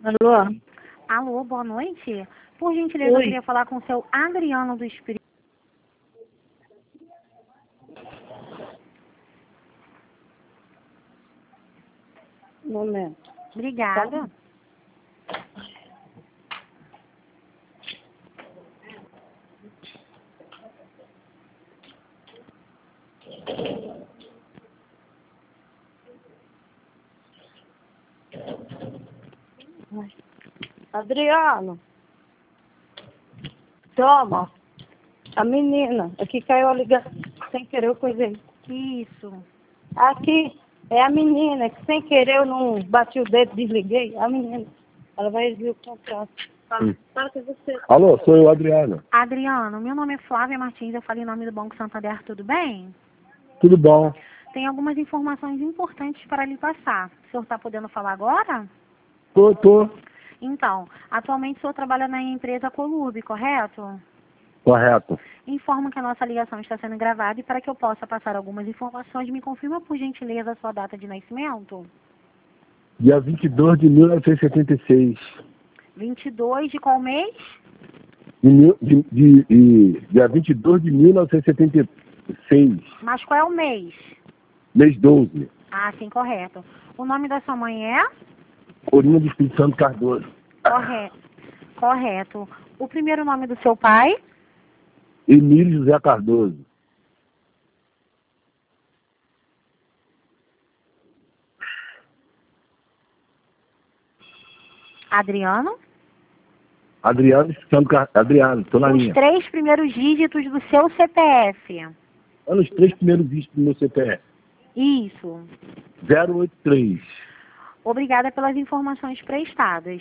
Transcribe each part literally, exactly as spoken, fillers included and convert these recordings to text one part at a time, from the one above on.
Alô? Alô, boa noite. Por gentileza, Oi. eu queria falar com o seu Adriano do Espírito. Um momento. Obrigada. Adriano. Toma. A menina. Aqui caiu a ligação. Sem querer eu coisei. Isso. Aqui é a menina que sem querer eu não bati o dedo, desliguei. A menina. Ela vai exigir o contrato. Fala, Hum. fala que você. Alô, sou eu, Adriano. Adriano, meu nome é Flávia Martins, eu falei em nome do Banco Santander, tudo bem? Tudo bom? Tem algumas informações importantes para lhe passar. O senhor está podendo falar agora? Tô, tô. Então, atualmente o senhor trabalha na empresa Colurb, correto? Correto. Informo que a nossa ligação está sendo gravada e para que eu possa passar algumas informações, me confirma por gentileza a sua data de nascimento? Dia vinte e dois de mil novecentos e setenta e seis. vinte e dois de qual mês? De, mil- de, de, de, dia vinte e dois de mil novecentos e setenta e seis. Mas qual é o mês? Mês doze. Ah, sim, correto. O nome da sua mãe é? Corinha do Espírito Santo Cardoso. Correto. Correto. O primeiro nome do seu pai? Emílio José Cardoso. Adriano? Adriano Santo Car... Adriano, tô na Os linha. três primeiros dígitos do seu C P F. Olha os três primeiros dígitos do meu C P F. Isso. zero oito três. Obrigada pelas informações prestadas.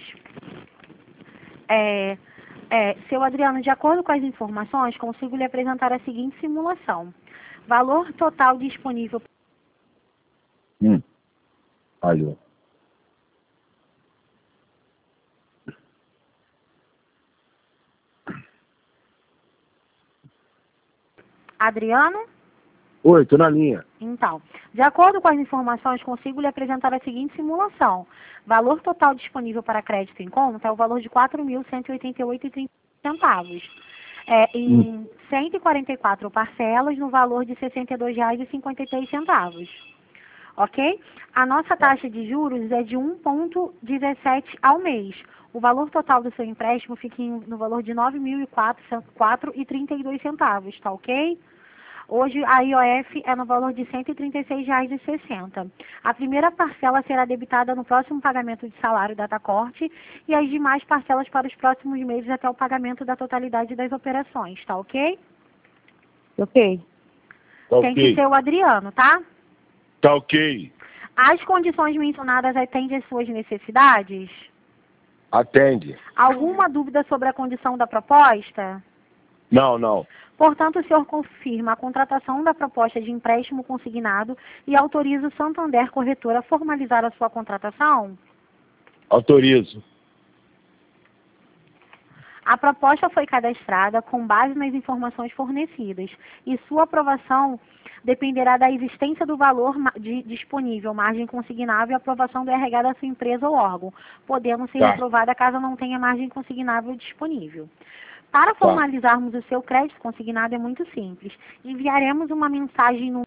É, é, seu Adriano, de acordo com as informações, consigo lhe apresentar a seguinte simulação. Valor total disponível. Hum. Alô. Adriano? Oi, tô na linha. Então, de acordo com as informações, consigo lhe apresentar a seguinte simulação. Valor total disponível para crédito em conta é o valor de quatro mil cento e oitenta e oito reais e trinta centavos. É, em Hum. cento e quarenta e quatro parcelas no valor de sessenta e dois reais e cinquenta e três centavos. Ok? A nossa taxa de juros é de um vírgula dezessete ao mês. O valor total do seu empréstimo fica em- no valor de nove mil e quatro reais e trinta e dois centavos, tá ok? Hoje a I O F é no valor de cento e trinta e seis reais e sessenta centavos. A primeira parcela será debitada no próximo pagamento de salário data corte e as demais parcelas para os próximos meses até o pagamento da totalidade das operações, tá ok? Ok. Tá Tem que ok. ser o Adriano, tá? Tá ok. As condições mencionadas atendem às suas necessidades? Atende. Alguma dúvida sobre a condição da proposta? Não, não. Portanto, o senhor confirma a contratação da proposta de empréstimo consignado e autoriza o Santander Corretora a formalizar a sua contratação? Autorizo. A proposta foi cadastrada com base nas informações fornecidas e sua aprovação dependerá da existência do valor ma- de- disponível, margem consignável e aprovação do R H da sua empresa ou órgão, podendo ser Tá. reprovada caso não tenha margem consignável disponível. Para formalizarmos o seu crédito consignado é muito simples. Enviaremos uma mensagem no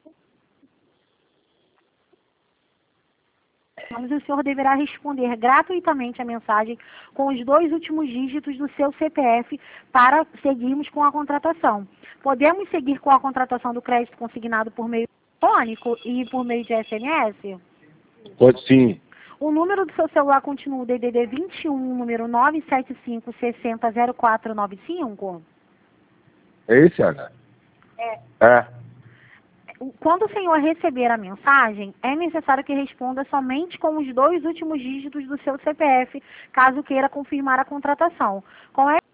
Mas o senhor deverá responder gratuitamente a mensagem com os dois últimos dígitos do seu C P F para seguirmos com a contratação. Podemos seguir com a contratação do crédito consignado por meio telefônico e por meio de S M S? Pode sim. O número do seu celular continua o D D D vinte e um, número nove sete cinco, seis zero zero quatro nove cinco? É esse, Ana? É. É. Quando o senhor receber a mensagem, é necessário que responda somente com os dois últimos dígitos do seu C P F, caso queira confirmar a contratação. Com essa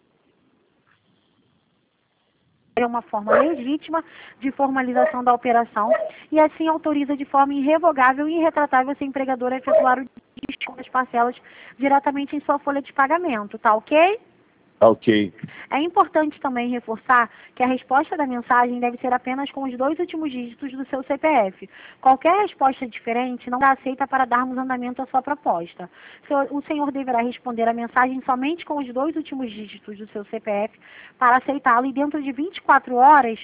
é uma forma legítima de formalização da operação e assim autoriza de forma irrevogável e irretratável seu empregador a efetuar o desconto das parcelas diretamente em sua folha de pagamento, tá ok? Ok. É importante também reforçar que a resposta da mensagem deve ser apenas com os dois últimos dígitos do seu C P F. Qualquer resposta diferente não será aceita para darmos andamento à sua proposta. O senhor deverá responder a mensagem somente com os dois últimos dígitos do seu C P F para aceitá-lo e dentro de vinte e quatro horas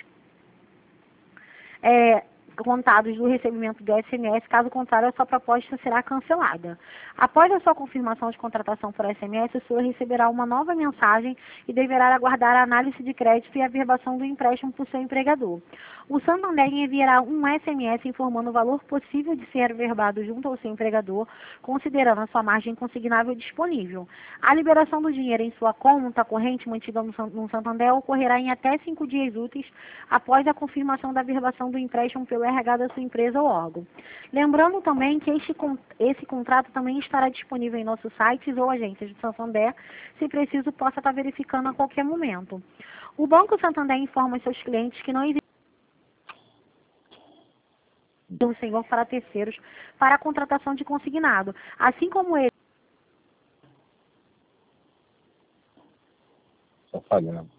é, contados do recebimento do S M S, caso contrário, a sua proposta será cancelada. Após a sua confirmação de contratação por S M S, o senhor receberá uma nova mensagem e deverá aguardar a análise de crédito e a averbação do empréstimo por seu empregador. O Santander enviará um S M S informando o valor possível de ser averbado junto ao seu empregador, considerando a sua margem consignável disponível. A liberação do dinheiro em sua conta corrente mantida no Santander ocorrerá em até cinco dias úteis após a confirmação da averbação do empréstimo pelo R H da sua empresa ou órgão. Lembrando também que este, esse contrato também estará disponível em nossos sites ou agências do Santander, se preciso possa estar verificando a qualquer momento. O Banco Santander informa seus clientes que não existe o senhor para terceiros para a contratação de consignado, assim como ele. Está falhando.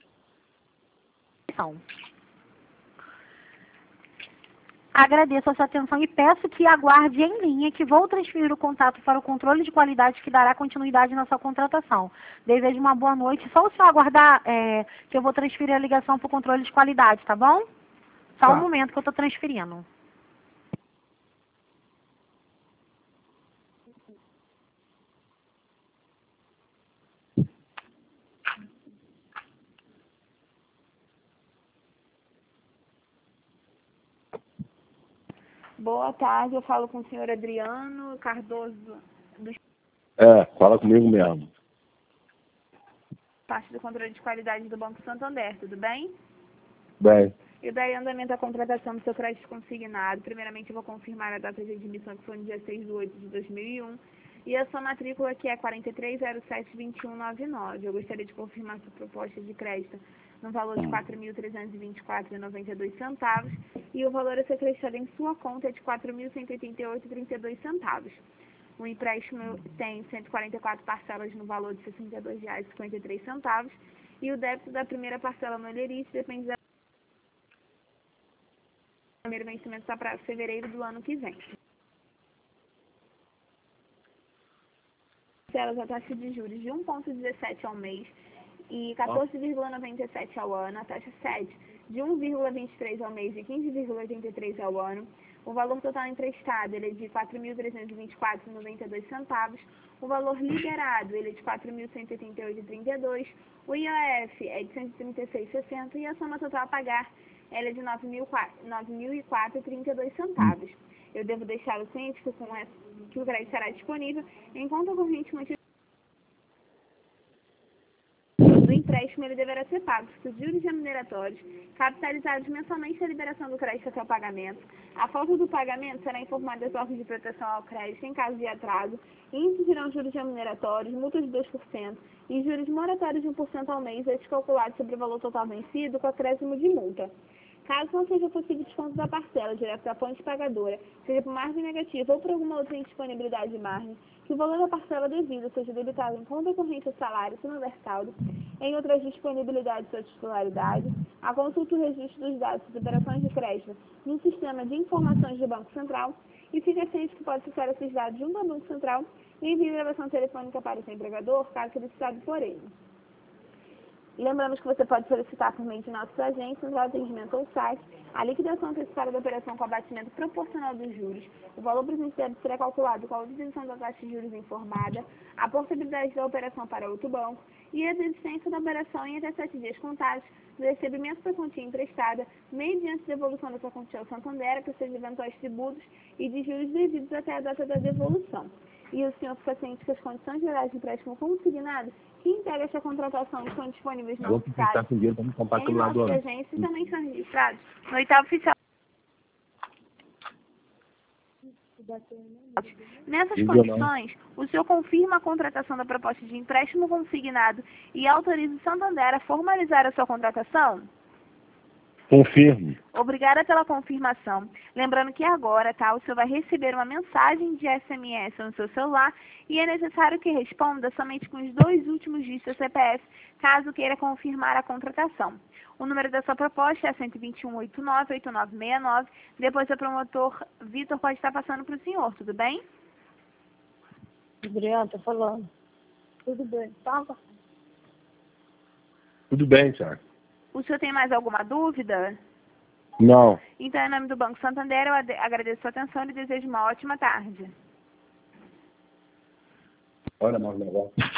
Agradeço a sua atenção e peço que aguarde em linha que vou transferir o contato para o controle de qualidade que dará continuidade na sua contratação. Desejo uma boa noite. Só o senhor aguardar é, que eu vou transferir a ligação para o controle de qualidade, tá bom? Só Tá. um momento que eu estou transferindo. Boa tarde, eu falo com o senhor Adriano Cardoso, do É, fala comigo mesmo. parte do controle de qualidade do Banco Santander, tudo bem? Bem, Eu darei andamento à contratação do seu crédito consignado. Primeiramente, eu vou confirmar a data de admissão, que foi no dia seis de oito de dois mil e um, e a sua matrícula, que é quatro três zero sete dois um nove nove. Eu gostaria de confirmar sua proposta de crédito no valor de quatro mil trezentos e vinte e quatro reais e noventa e dois centavos, e o valor a ser acrescido em sua conta é de quatro mil cento e oitenta e oito reais e trinta e dois centavos. O empréstimo tem cento e quarenta e quatro parcelas no valor de sessenta e dois reais e cinquenta e três centavos, e o débito da primeira parcela no Olerite depende da o primeiro vencimento está para fevereiro do ano que vem. Parcelas a taxa de juros de um vírgula dezessete ao mês e quatorze vírgula noventa e sete ao ano, a taxa sede de um vírgula vinte e três ao mês e quinze vírgula oitenta e três ao ano. O valor total emprestado ele é de quatro mil trezentos e vinte e quatro reais e noventa e dois centavos. O valor liberado ele é de quatro mil cento e oitenta e oito reais e trinta e dois centavos. O I O F é de cento e trinta e seis reais e sessenta centavos e a soma total a pagar ela é de nove mil e quatro reais e trinta e dois centavos. Eu devo deixar o ciente que, com essa, que o crédito estará disponível enquanto a corrente mantiver do empréstimo, ele deverá ser pago por juros remuneratórios, capitalizados mensalmente a liberação do crédito até o pagamento. A falta do pagamento será informada às órgãos de proteção ao crédito em caso de atraso, e incidirão juros remuneratórios, multas de dois por cento e juros moratórios de um por cento ao mês, estes calculados sobre o valor total vencido com acréscimo de multa. Caso não seja possível desconto da parcela direto da fonte pagadora, seja por margem negativa ou por alguma outra indisponibilidade de margem, que o valor da parcela devida seja debitado em conta corrente ao salário, se não houver saldo, em outras disponibilidades ou titularidade, a consulta e o registro dos dados das operações de crédito no sistema de informações do Banco Central e fica ciente que pode acessar esses dados junto ao Banco Central e enviar gravação telefônica para o seu empregador, caso solicitado por ele. Lembramos que você pode solicitar por meio de nossos agentes, no atendimento ou site, a liquidação antecipada da operação com abatimento proporcional dos juros. O valor presente deve ser calculado com a utilização da taxa de juros informada, a portabilidade da operação para outro banco e a desistência da operação em até sete dias contados do recebimento da quantia emprestada, mediante devolução dessa quantia ao Santander, para seus eventuais tributos e de juros devidos até a data da devolução. E o senhor fica ciente que as condições gerais de empréstimo consignado que integra essa contratação estão disponíveis no nosso site, com dinheiro, vamos comprar em pelo lado do nossas ano. agências e também são registrados no oitavo oficial. Nessas condições, o senhor confirma a contratação da proposta de empréstimo consignado e autoriza o Santander a formalizar a sua contratação? Confirmo. Obrigada pela confirmação. Lembrando que agora, tá, o senhor vai receber uma mensagem de S M S no seu celular e é necessário que responda somente com os dois últimos dígitos do C P F, caso queira confirmar a contratação. O número da sua proposta é cento e vinte e um, oitenta e nove, oitenta e nove sessenta e nove. Depois o promotor Vitor pode estar passando para o senhor, tudo bem? Adriana, tô falando. Tudo bem. Fala. Tudo bem, Tiago. O senhor tem mais alguma dúvida? Não. Então, em nome do Banco Santander, eu ade- agradeço a sua atenção e desejo uma ótima tarde. Olha mais negócio.